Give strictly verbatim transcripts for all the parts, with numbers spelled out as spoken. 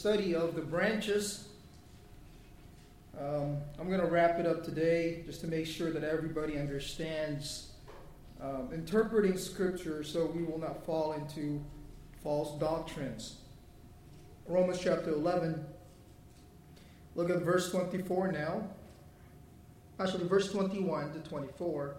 Study of the branches. Um, I'm going to wrap it up today just to make sure that everybody understands um, interpreting Scripture so we will not fall into false doctrines. Romans chapter eleven. Look at verse twenty-four now. Actually, verse twenty-one to twenty-four.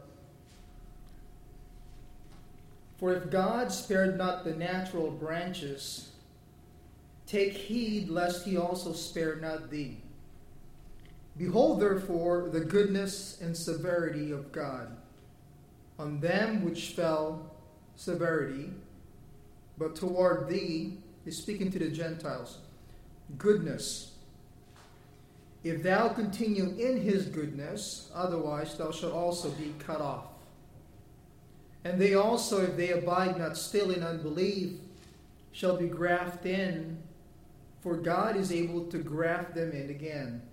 For if God spared not the natural branches, take heed lest he also spare not thee. Behold, therefore, the goodness and severity of God. On them which fell, severity, but toward thee, he's speaking to the Gentiles, goodness. If thou continue in his goodness, otherwise thou shalt also be cut off. And they also, if they abide not still in unbelief, shall be grafted in, for God is able to graft them in again.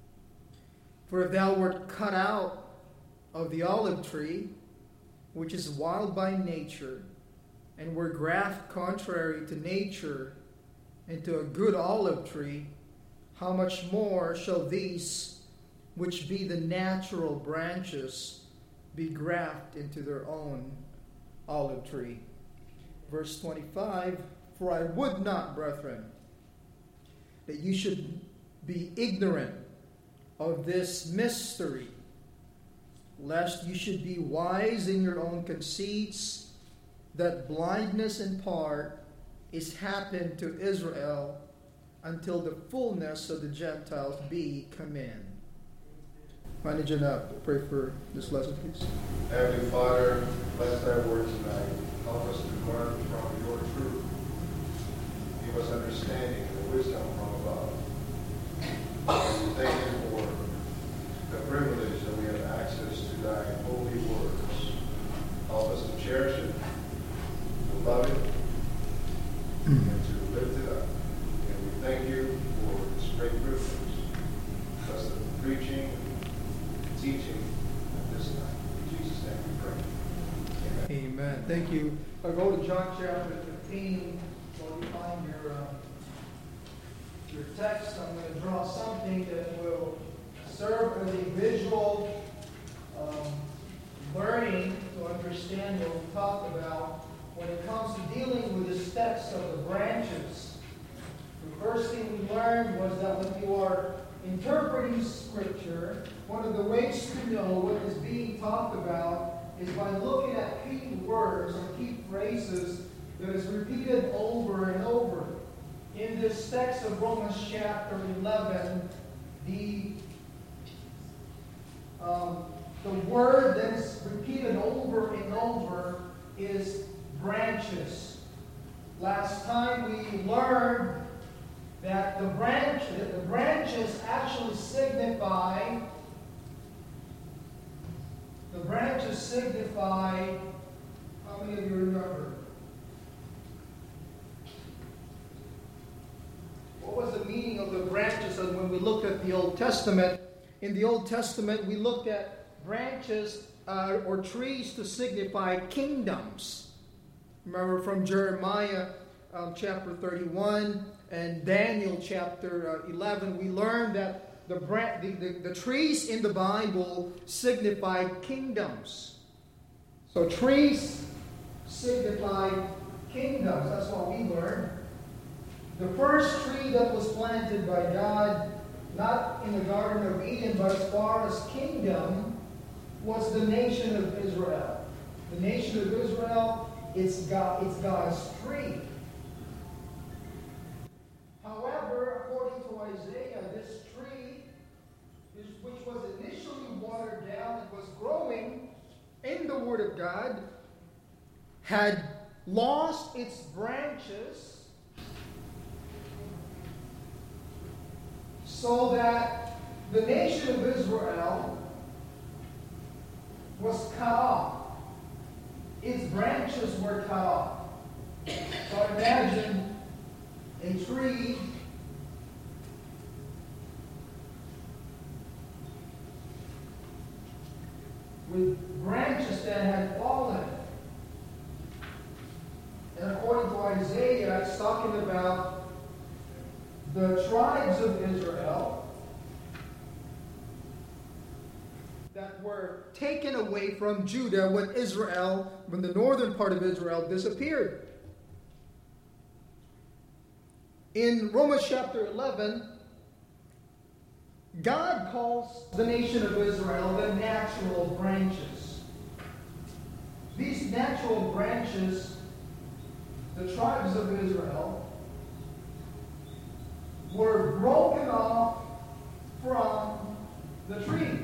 For if thou wert cut out of the olive tree, which is wild by nature, and were grafted contrary to nature into a good olive tree, how much more shall these, which be the natural branches, be grafted into their own olive tree? Verse twenty-five, for I would not, brethren, that you should be ignorant of this mystery, lest you should be wise in your own conceits, that blindness in part is happened to Israel until the fullness of the Gentiles be come in. Manager, now pray for this lesson, please. Heavenly Father, bless thy word tonight. Help us to learn from your truth. Give us understanding and wisdom from above. We thank you for the privilege that we have access to thy holy words. Help us to cherish it, to love it, and to lift it up. And we thank you for this great privilege. Bless the preaching, teaching at this time. In Jesus' name we pray. Amen. Amen. Thank you. I'll go to John chapter fifteen. While you find your uh, your text, I'm going to draw something that will serve as a visual um, learning to understand what we talk about when it comes to dealing with the steps of the branches. The first thing we learned was that when you are interpreting Scripture, one of the ways to know what is being talked about is by looking at key words or key phrases that is repeated over and over. In this text of Romans chapter eleven, the, um, the word that is repeated over and over is branches. Last time we learned that the, branch, that the branches actually signify the branches signify, how many of you remember? What was the meaning of the branches when we looked at the Old Testament? In the Old Testament, we looked at branches uh, or trees to signify kingdoms. Remember from Jeremiah um, chapter thirty-one and Daniel chapter uh, eleven, we learned that the, bran- the, the, the trees in the Bible signify kingdoms. So trees signify kingdoms. That's what we learned. The first tree that was planted by God, not in the Garden of Eden, but as far as kingdom, was the nation of Israel. The nation of Israel, it's, God, it's God's tree. However, according to Isaiah, this tree, which was initially watered down and was growing in the Word of God, had lost its branches, so that the nation of Israel was cut off. Its branches were cut off. So imagine a tree with branches that had fallen. And according to Isaiah, it's talking about the the tribes of Israel that were taken away from Judah when Israel, when the northern part of Israel disappeared. In Romans chapter eleven, God calls the nation of Israel the natural branches. These natural branches, the tribes of Israel, were broken off from the tree.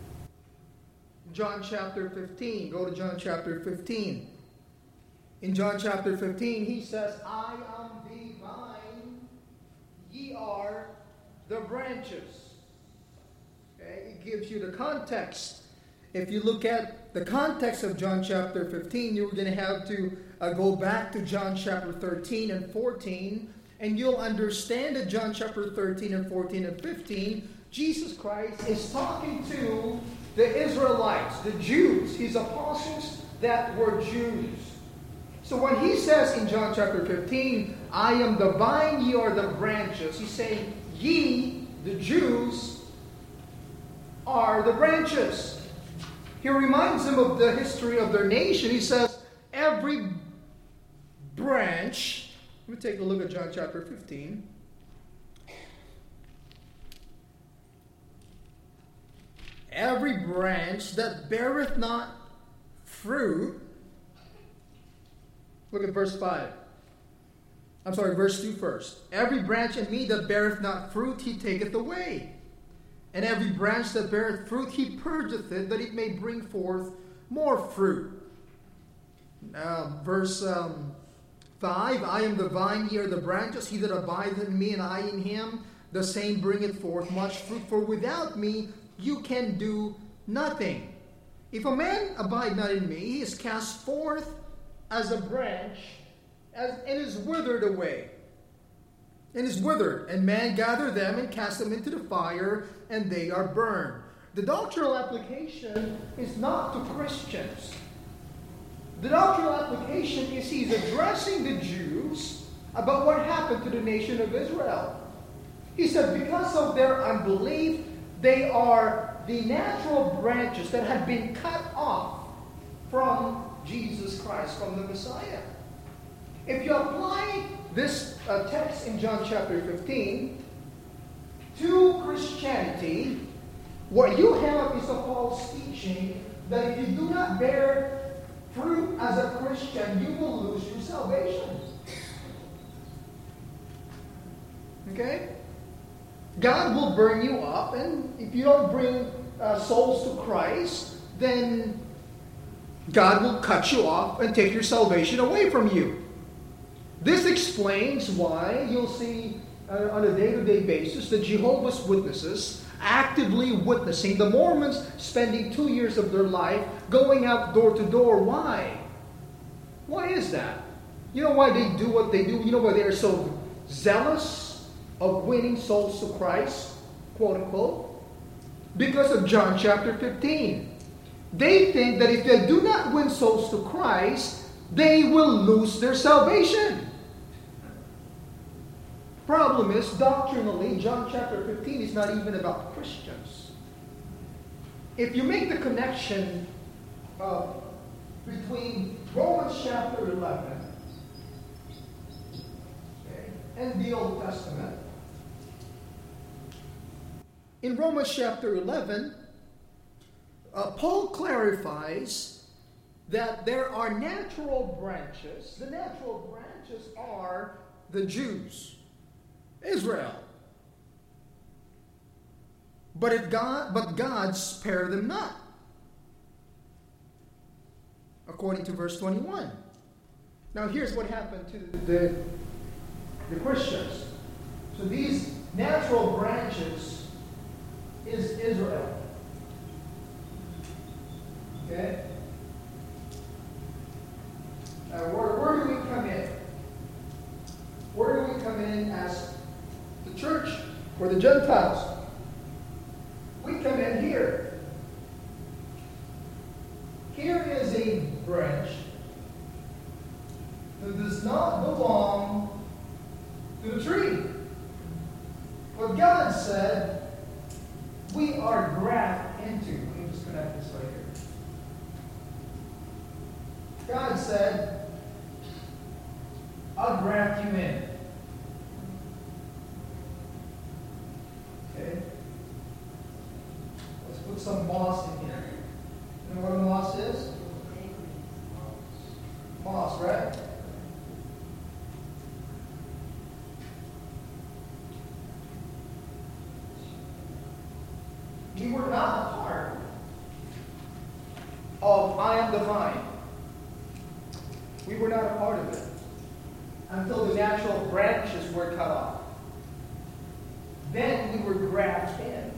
John chapter fifteen. Go to John chapter fifteen. In John chapter fifteen, he says, I am the vine, ye are the branches. Okay? It gives you the context. If you look at the context of John chapter fifteen, you're going to have to uh, go back to John chapter thirteen and fourteen, and you'll understand that John chapter thirteen and fourteen and fifteen, Jesus Christ is talking to the Israelites, the Jews, his apostles that were Jews. So when he says in John chapter fifteen, I am the vine, ye are the branches, he's saying, ye, the Jews, are the branches. He reminds them of the history of their nation. He says, every branch, let me take a look at John chapter fifteen. Every branch that beareth not fruit, look at verse five. I'm sorry, verse two first. Every branch in me that beareth not fruit, he taketh away. And every branch that beareth fruit, he purgeth it, that it may bring forth more fruit. Uh, verse um, five, I am the vine, ye are the branches. He that abideth in me, and I in him, the same bringeth forth much fruit. For without me, you can do nothing. If a man abide not in me, he is cast forth as a branch, as, and is withered away. And is withered, and man gather them and cast them into the fire, and they are burned. The doctrinal application is not to Christians. The doctrinal application is he's addressing the Jews about what happened to the nation of Israel. He said, because of their unbelief, they are the natural branches that had been cut off from Jesus Christ, from the Messiah. If you apply this uh, text in John chapter fifteen to Christianity, what you have is a false teaching that if you do not bear fruit as a Christian, you will lose your salvation. Okay? God will burn you up, and if you don't bring uh, souls to Christ, then God will cut you off and take your salvation away from you. This explains why you'll see uh, on a day-to-day basis the Jehovah's Witnesses actively witnessing, the Mormons spending two years of their life going out door to door. Why? Why is that? You know why they do what they do? You know why they are so zealous of winning souls to Christ, quote unquote? Because of John chapter fifteen. They think that if they do not win souls to Christ, they will lose their salvation. Problem is, doctrinally, John chapter fifteen is not even about Christians. If you make the connection uh, between Romans chapter eleven okay, and the Old Testament, in Romans chapter eleven, uh, Paul clarifies that there are natural branches. The natural branches are the Jews, Israel. But if God, but God spared them not, according to verse twenty-one. Now here's what happened to the, the Christians. So these natural branches is Israel. Okay? Uh, where, where do we come in? Where do we come in as the church or the Gentiles? We come in here. Here is a branch that does not belong to the tree. What God said, we are grafted into. Let me just connect this right here. God said, I'll graft you in. Okay? Let's put some moss in here. You know what a moss is? Moss, right? We were not a part of I am the vine. We were not a part of it until the natural branches were cut off. Then we were grafted in.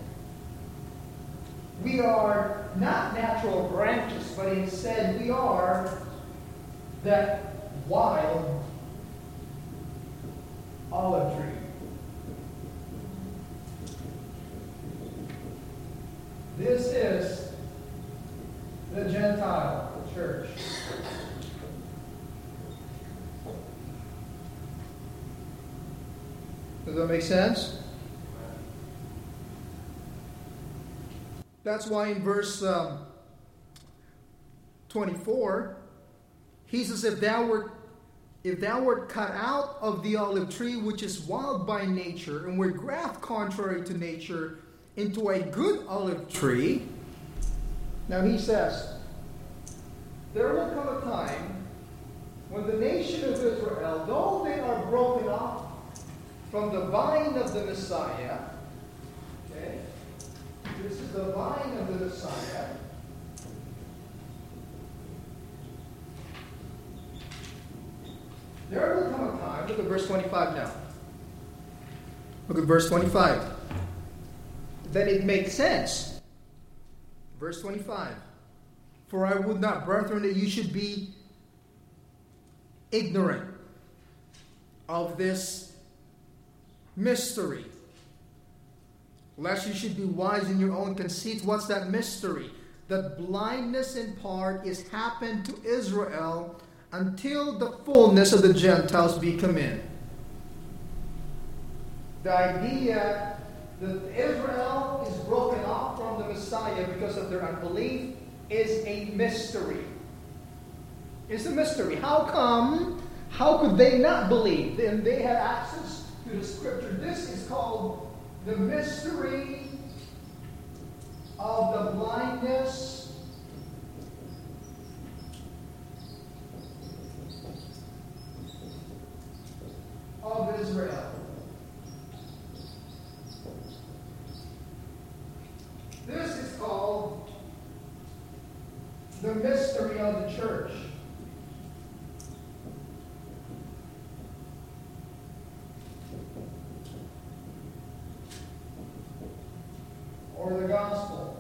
We are not natural branches, but instead we are that wild olive tree. This is the Gentile, the church. Does that make sense? That's why in verse um, twenty-four, he says, if thou wert if thou wert cut out of the olive tree, which is wild by nature, and were grafted contrary to nature into a good olive tree. Now he says, there will come a time when the nation of Israel, though they are broken off from the vine of the Messiah, okay, this is the vine of the Messiah, there will come a time, look at verse twenty-five now. Look at verse twenty-five. Then it makes sense. Verse twenty-five. For I would not, brethren, that you should be ignorant of this mystery, lest you should be wise in your own conceits. What's that mystery? That blindness in part is happened to Israel until the fullness of the Gentiles be come in. The idea that Israel is broken off from the Messiah because of their unbelief is a mystery. It's a mystery. How come? How could they not believe? Then they had access to the Scripture. This is called the mystery of the blindness of Israel. This is called the mystery of the church. Or the gospel.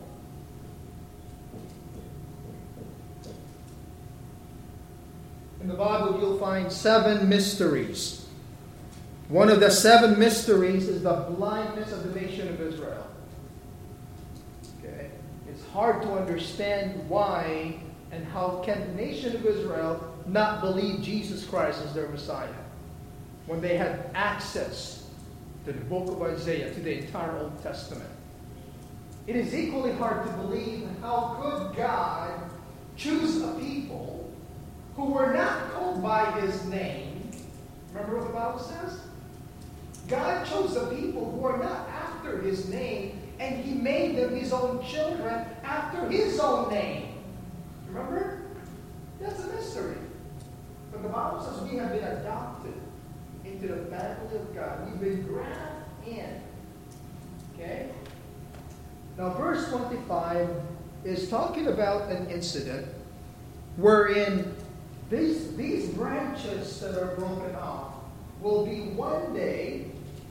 In the Bible, you'll find seven mysteries. One of the seven mysteries is the blindness of the nation of Israel. Okay? It's hard to understand why and how can the nation of Israel not believe Jesus Christ as their Messiah when they had access to the book of Isaiah, to the entire Old Testament. It is equally hard to believe how could God choose a people who were not called by His name. Remember what the Bible says? God chose a people who are not after His name, and He made them His own children after His own name. Remember? That's a mystery. But the Bible says we have been adopted into the family of God. We've been grafted in. Okay? Now, verse twenty-five is talking about an incident wherein these, these branches that are broken off will be one day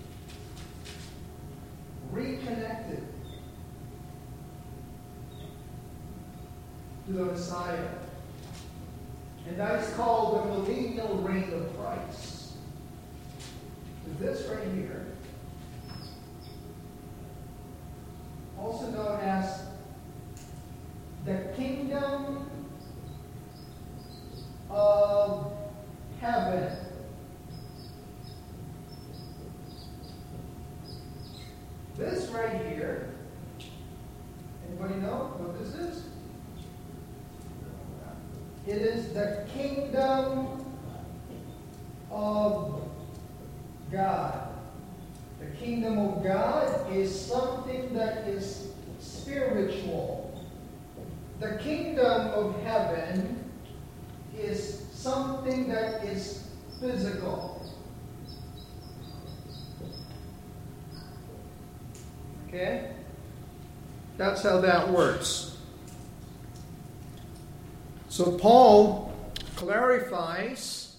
reconnected to the Messiah. And that is called the millennial reign of Christ. This right here, also known as the kingdom of heaven. This right here, anybody know what this is? It is the kingdom of God. The kingdom of God is something that is spiritual. The kingdom of heaven is something that is physical. Okay? That's how that works. So Paul clarifies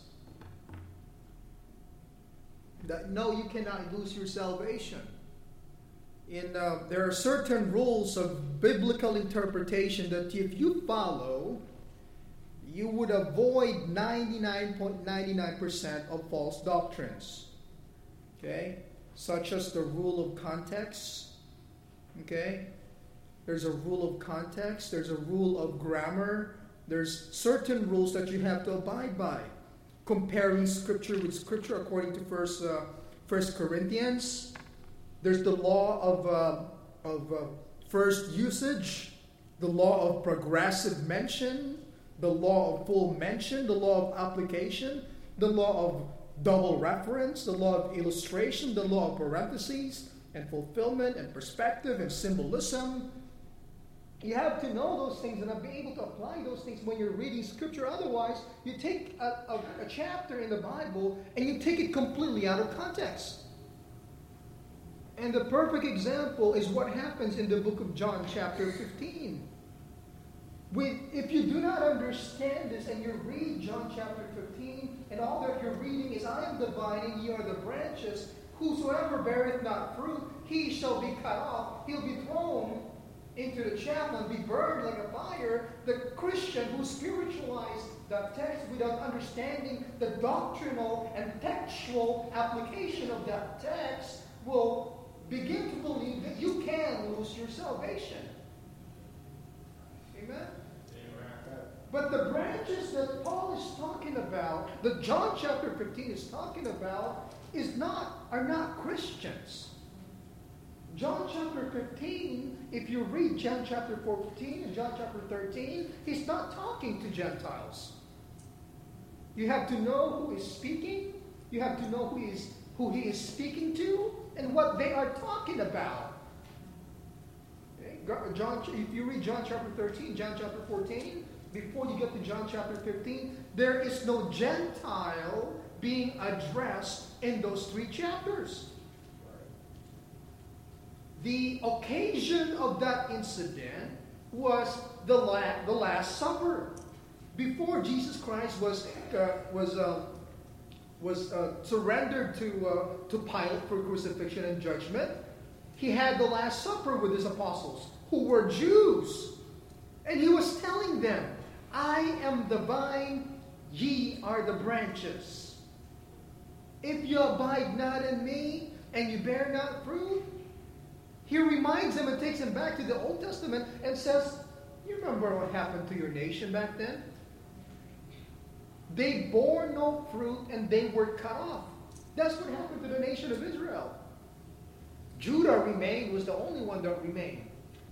that no, you cannot lose your salvation. In uh, there are certain rules of biblical interpretation that if you follow, you would avoid ninety-nine point nine nine percent of false doctrines. Okay? Such as the rule of context. Okay? There's a rule of context. There's a rule of grammar. There's certain rules that you have to abide by. Comparing Scripture with Scripture according to First, uh, First Corinthians. There's the law of, uh, of uh, first usage. The law of progressive mention. The law of full mention. The law of application. The law of double reference. The law of illustration. The law of parentheses and fulfillment and perspective and symbolism. You have to know those things and be able to apply those things when you're reading Scripture. Otherwise, you take a, a, a chapter in the Bible and you take it completely out of context. And the perfect example is what happens in the book of John chapter fifteen. With, if you do not understand this and you read John chapter fifteen and all that you're reading is, I am the vine and ye are the branches, whosoever beareth not fruit, he shall be cut off. He'll be thrown into the chapel and be burned like a fire. The Christian who spiritualized that text without understanding the doctrinal and textual application of that text will begin to believe that you can lose your salvation. Amen? But the branches that Paul is talking about, that John chapter fifteen is talking about, is not are not Christians. John chapter fifteen, if you read John chapter fourteen and John chapter thirteen, he's not talking to Gentiles. You have to know who is speaking. You have to know who he is, who he is speaking to and what they are talking about. Okay? John, if you read John chapter thirteen, John chapter fourteen, before you get to John chapter fifteen, there is no Gentile being addressed in those three chapters. The occasion of that incident was the, la- the Last Supper. Before Jesus Christ was uh, was uh, was uh, surrendered to uh, to Pilate for crucifixion and judgment, he had the Last Supper with his apostles, who were Jews, and he was telling them, "I am the vine; ye are the branches. If you abide not in me, and you bear not fruit." He reminds them and takes them back to the Old Testament and says, you remember what happened to your nation back then? They bore no fruit and they were cut off. That's what happened to the nation of Israel. Judah remained, was the only one that remained.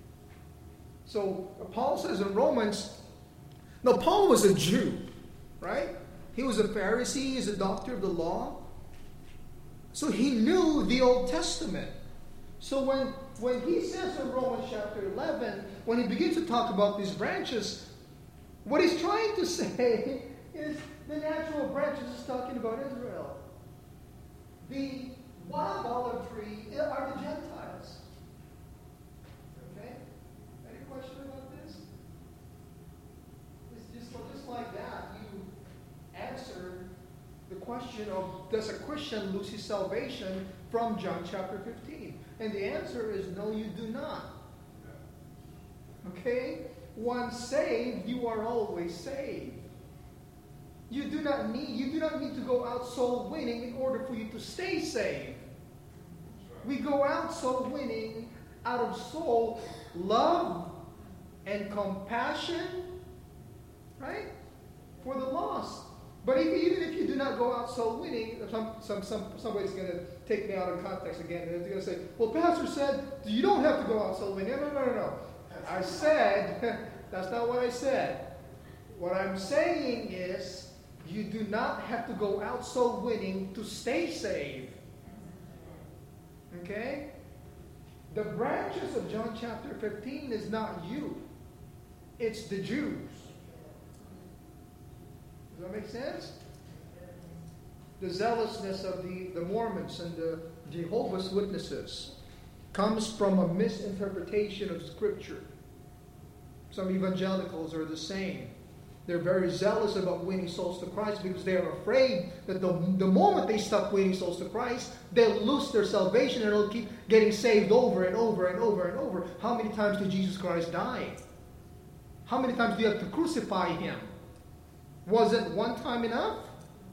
So Paul says in Romans, no, Paul was a Jew, right? He was a Pharisee, he's a doctor of the law. So he knew the Old Testament. So when, when he says in Romans chapter eleven, when he begins to talk about these branches, what he's trying to say is the natural branches is talking about Israel. The wild olive tree are the Gentiles. Okay? Any question about this? It's just, just like that, you answer the question of, does a Christian lose his salvation from John chapter fifteen? And the answer is no, you do not. Okay? Once saved, you are always saved. You do not need you do not need to go out soul winning in order for you to stay saved. We go out soul winning out of soul love and compassion, right? For the lost. But if, even if you do not go out soul winning, some, some, some, somebody's going to take me out of context again. They're going to say, well, Pastor said you don't have to go out soul winning. No, no, no, no, no. I said, that's not what I said. What I'm saying is, you do not have to go out soul winning to stay saved. Okay? The branches of John chapter fifteen is not you. It's the Jews. Does that make sense? The zealousness of the, the Mormons and the Jehovah's Witnesses comes from a misinterpretation of Scripture. Some evangelicals are the same. They're very zealous about winning souls to Christ because they are afraid that the, the moment they stop winning souls to Christ, they'll lose their salvation and they'll keep getting saved over and over and over and over. How many times did Jesus Christ die? How many times do you have to crucify Him? Was it one time enough?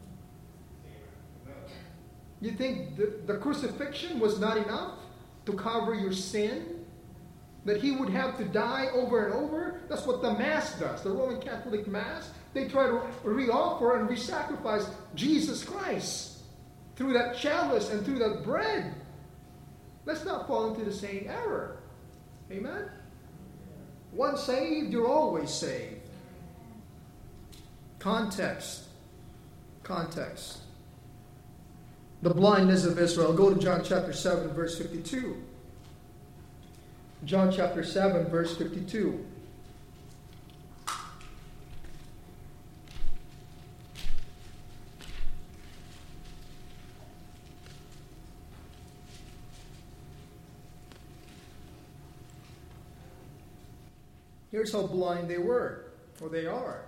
You think the, the crucifixion was not enough to cover your sin? That He would have to die over and over? That's what the Mass does. The Roman Catholic Mass, they try to re-offer and re-sacrifice Jesus Christ through that chalice and through that bread. Let's not fall into the same error. Amen? Once saved, you're always saved. Context. Context. The blindness of Israel. Go to John chapter seven, verse fifty-two. John chapter seven, verse fifty-two. Here's how blind they were, or they are.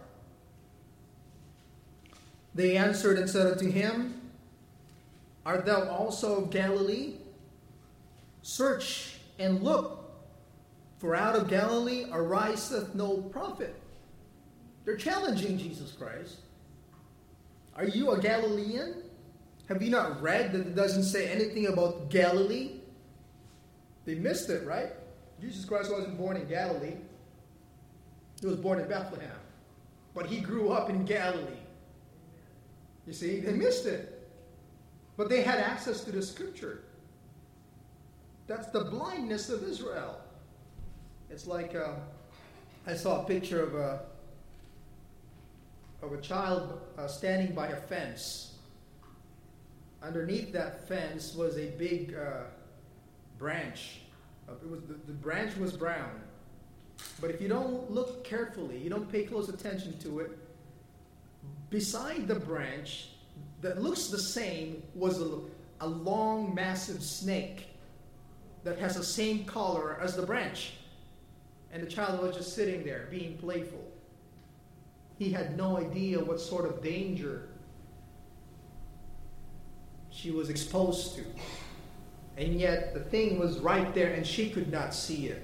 They answered and said unto him, Art thou also of Galilee? Search and look, for out of Galilee ariseth no prophet. They're challenging Jesus Christ. Are you a Galilean? Have you not read that it doesn't say anything about Galilee? They missed it, right? Jesus Christ wasn't born in Galilee. He was born in Bethlehem. But He grew up in Galilee. You see, they missed it. But they had access to the Scripture. That's the blindness of Israel. It's like uh, I saw a picture of a of a child uh, standing by a fence. Underneath that fence was a big uh, branch. Uh, it was the, the branch was brown, but if you don't look carefully, you don't pay close attention to it. Beside the branch that looks the same was a, a long, massive snake that has the same color as the branch. And the child was just sitting there, being playful. He had no idea what sort of danger she was exposed to. And yet, the thing was right there, and she could not see it.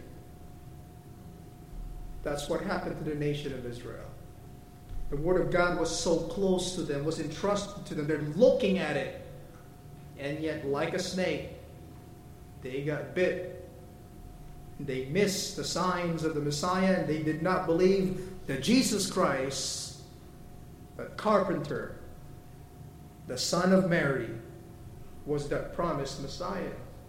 That's what happened to the nation of Israel. The Word of God was so close to them, was entrusted to them. They're looking at it. And yet, like a snake, they got bit. They missed the signs of the Messiah, and they did not believe that Jesus Christ, the carpenter, the son of Mary, was that promised Messiah.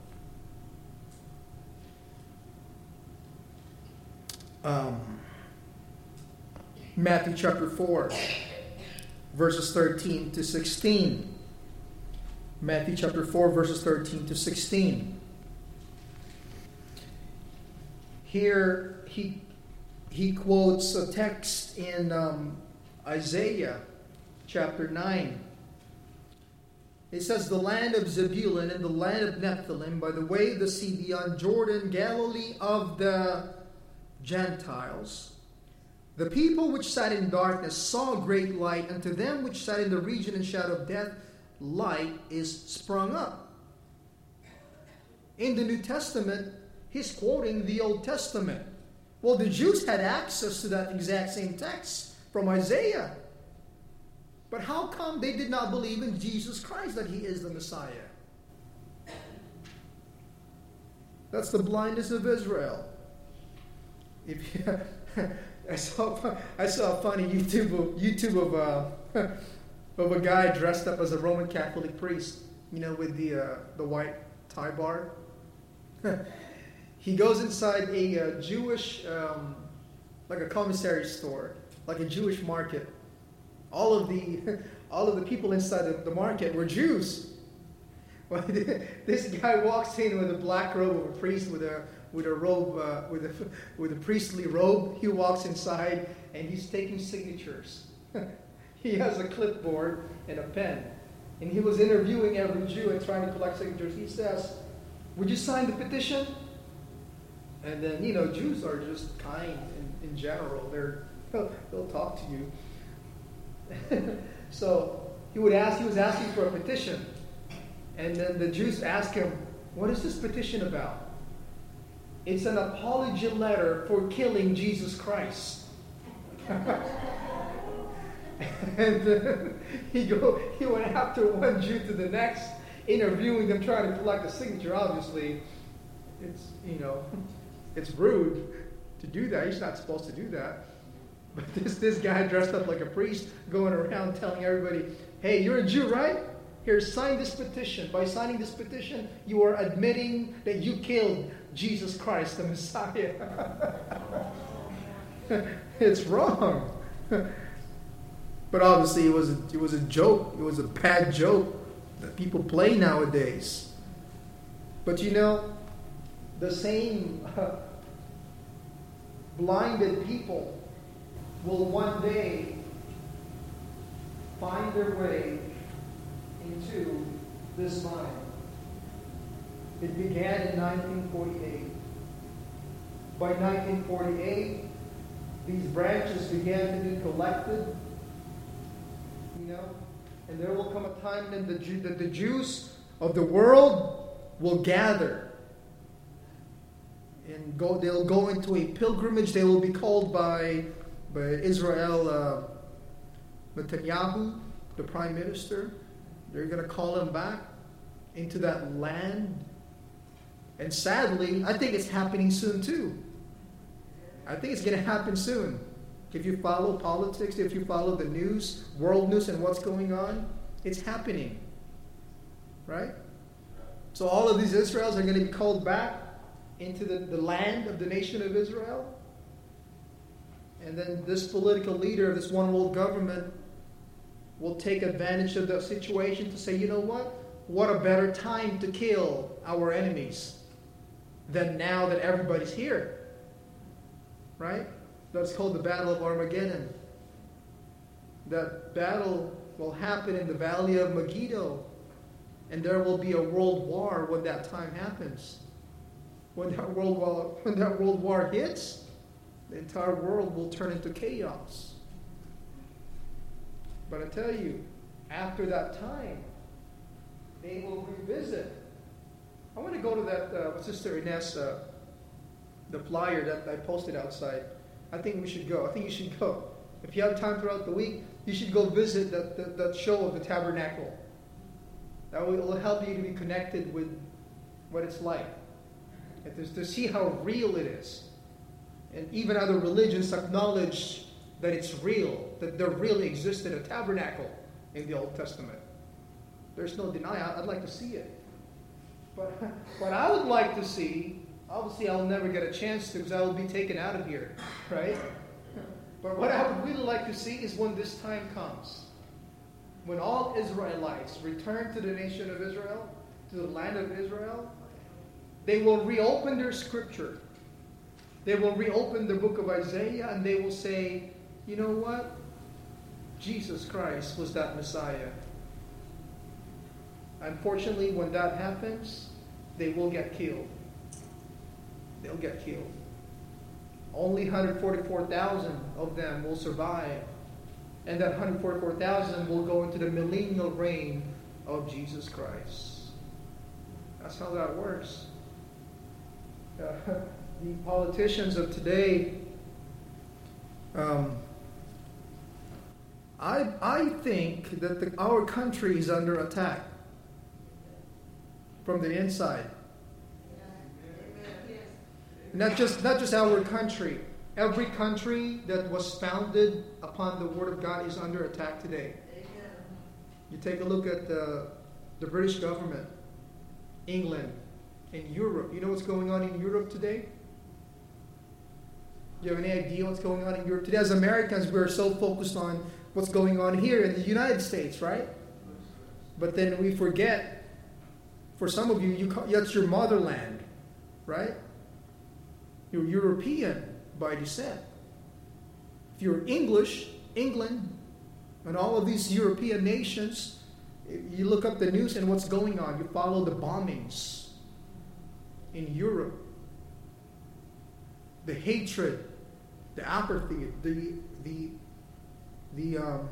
Um, Matthew chapter four, verses thirteen to sixteen. Matthew chapter four, verses thirteen to sixteen. Here he he quotes a text in um, Isaiah chapter nine. It says, the land of Zebulun and the land of Nephthalim, by the way of the sea beyond Jordan, Galilee of the Gentiles. The people which sat in darkness saw great light, and to them which sat in the region and shadow of death, light is sprung up. In the New Testament, he's quoting the Old Testament. Well, the Jews had access to that exact same text from Isaiah. But how come they did not believe in Jesus Christ, that He is the Messiah? That's the blindness of Israel. If you, I saw I saw a funny YouTube YouTube of uh, of a guy dressed up as a Roman Catholic priest, you know, with the uh, the white tie bar. He goes inside a uh, Jewish, um, like a commissary store, like a Jewish market. All of the all of the people inside the, the market were Jews. Well, this guy walks in with a black robe of a priest, with a with a robe uh, with a with a priestly robe. He walks inside and he's taking signatures. He has a clipboard and a pen, and he was interviewing every Jew and trying to collect signatures. He says, "Would you sign the petition?" And then, you know, Jews are just kind in, in general. They're they'll, they'll talk to you. So he would ask. He was asking for a petition, and then the Jews asked him, "What is this petition about?" "It's an apology letter for killing Jesus Christ." And uh, he go he went after one Jew to the next, interviewing them, trying to collect a signature. Obviously, it's you know, it's rude to do that. He's not supposed to do that. But this this guy dressed up like a priest, going around telling everybody, "Hey, you're a Jew, right? Here, sign this petition. By signing this petition, you are admitting that you killed Jesus Christ, the Messiah." It's wrong. But obviously, it was a, it was a joke. It was a bad joke that people play nowadays. But you know, the same uh, blinded people will one day find their way into this mind. It began in nineteen forty-eight. By nineteen forty-eight, these branches began to be collected. You know, and there will come a time when the Jew, that the Jews of the world will gather and go. They'll go into a pilgrimage. They will be called by by Israel uh, Netanyahu, the prime minister. They're going to call him back into that land. And sadly, I think it's happening soon too. I think it's going to happen soon. If you follow politics, if you follow the news, world news, and what's going on, it's happening. Right? So all of these Israels are going to be called back into the, the land of the nation of Israel. And then this political leader of this one world government will take advantage of the situation to say, you know what? What a better time to kill our enemies than now that everybody's here. Right? That's called the Battle of Armageddon. That battle will happen in the valley of Megiddo. And there will be a world war when that time happens. When that world war, when that world war hits, the entire world will turn into chaos. But I tell you, after that time, they will revisit. I want to go to that, uh, Sister Ines, uh, the flyer that I posted outside. I think we should go. I think you should go. If you have time throughout the week, you should go visit that, that, that show of the tabernacle. That will, will help you to be connected with what it's like. And to, to see how real it is. And even other religions acknowledge that it's real, that there really existed a tabernacle in the Old Testament. There's no denial. I'd like to see it. But what I would like to see, obviously I'll never get a chance to because I will be taken out of here, right? But what I would really like to see is when this time comes, when all Israelites return to the nation of Israel, to the land of Israel, they will reopen their scripture. They will reopen the book of Isaiah and they will say, you know what? Jesus Christ was that Messiah. Unfortunately, when that happens, they will get killed. They'll get killed. Only one hundred forty-four thousand of them will survive. And that one hundred forty-four thousand will go into the millennial reign of Jesus Christ. That's how that works. Uh, the politicians of today, um, I I think that the, our country is under attack from the inside. Not just not just our country. Every country that was founded upon the Word of God is under attack today. You take a look at the, the British government, England, and Europe. You know what's going on in Europe today? Do you have any idea what's going on in Europe today? As Americans, we're so focused on what's going on here in the United States, right? But then we forget, for some of you, you that's your motherland, right? You're European by descent. If you're English, England, and all of these European nations, you look up the news and what's going on. You follow the bombings in Europe. The hatred, the apathy, the the the um,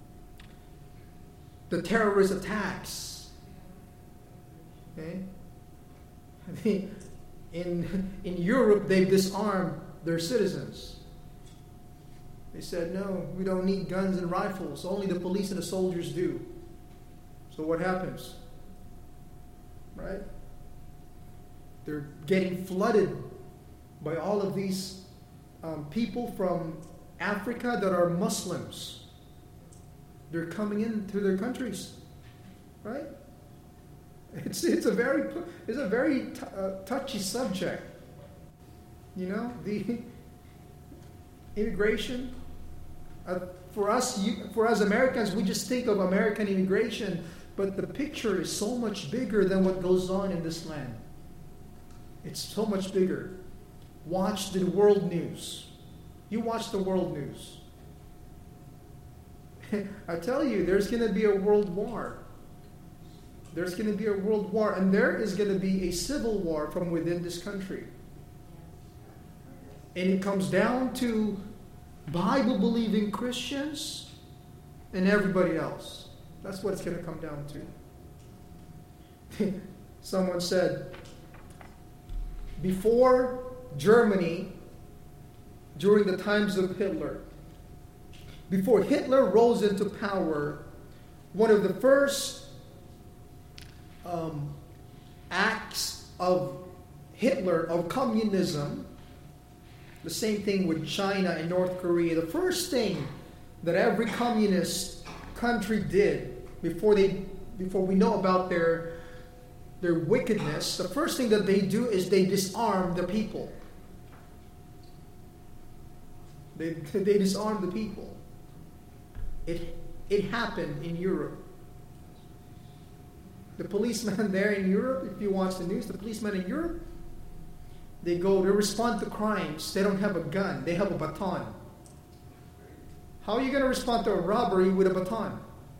the terrorist attacks. Okay, I mean, in in Europe they've disarmed their citizens. They said, no, we don't need guns and rifles. Only the police and the soldiers do. So what happens? Right? They're getting flooded by all of these um, people from Africa that are Muslims. They're coming into their countries, right? It's it's a very it's a very t- uh, touchy subject. You know, the immigration. Uh, for us, you, for us Americans, we just think of American immigration, but the picture is so much bigger than what goes on in this land. It's so much bigger. Watch the world news. You watch the world news. I tell you, there's going to be a world war. There's going to be a world war, and there is going to be a civil war from within this country. And it comes down to Bible-believing Christians and everybody else. That's what it's going to come down to. Someone said, before Germany, during the times of Hitler, before Hitler rose into power, one of the first um, acts of Hitler, of communism, the same thing with China and North Korea, the first thing that every communist country did before they, before we know about their their wickedness, the first thing that they do is they disarm the people. They they disarm the people. It it happened in Europe. The policeman there in Europe, if you watch the news, the policeman in Europe, they go, they respond to crimes. They don't have a gun. They have a baton. How are you going to respond to a robbery with a baton?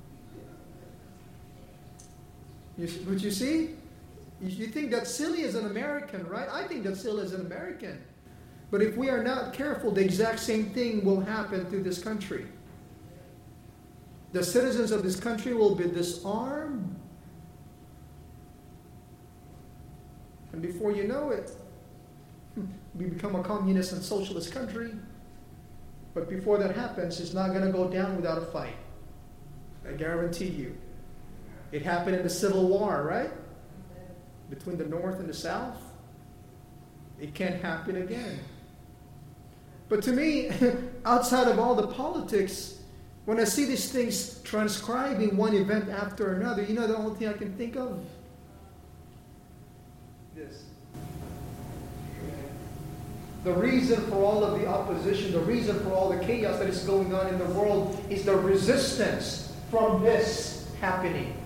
You, but you see, you think that's silly as an American, right? I think that's silly as an American. But if we are not careful, the exact same thing will happen to this country. The citizens of this country will be disarmed. And before you know it, we become a communist and socialist country. But before that happens, it's not going to go down without a fight. I guarantee you. It happened in the Civil War, right? Between the North and the South. It can't happen again. But to me, outside of all the politics, when I see these things transcribing one event after another, you know the only thing I can think of? This. The reason for all of the opposition, the reason for all the chaos that is going on in the world is the resistance from this happening.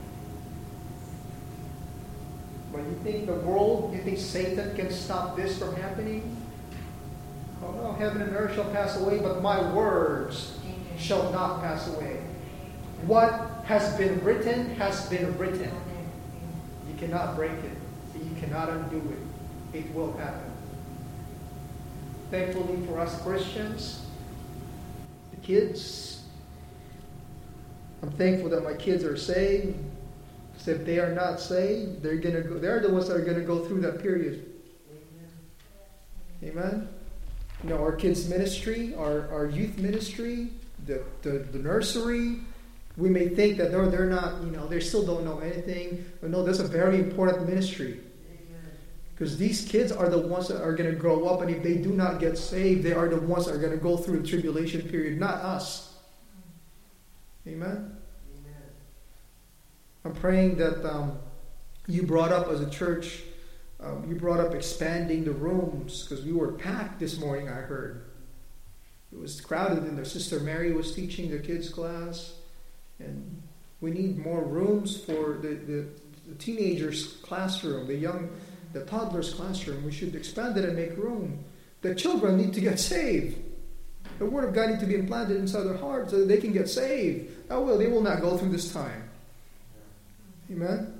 But you think the world, you think Satan can stop this from happening? Oh no, heaven and earth shall pass away, but my words shall not pass away. What has been written has been written. You cannot break it. You cannot undo it. It will happen. Thankfully for us Christians, the kids, I'm thankful that my kids are saved. Because if they are not saved, they're gonna go, they're the ones that are going to go through that period. Amen. Amen. You know, our kids' ministry, our, our youth ministry, the, the, the nursery, we may think that they're, they're not, you know, they still don't know anything. But no, that's a very important ministry. Because these kids are the ones that are going to grow up, and if they do not get saved, they are the ones that are going to go through the tribulation period, not us. Amen? Amen. I'm praying that um, you brought up as a church, um, you brought up expanding the rooms, because we were packed this morning, I heard. It was crowded in there. Sister Mary was teaching the kids' class, and we need more rooms for the, the, the teenagers' classroom, the young, the toddlers' classroom. We should expand it and make room. The children need to get saved. The Word of God needs to be implanted inside their hearts so that they can get saved. That will, they will not go through this time. Amen?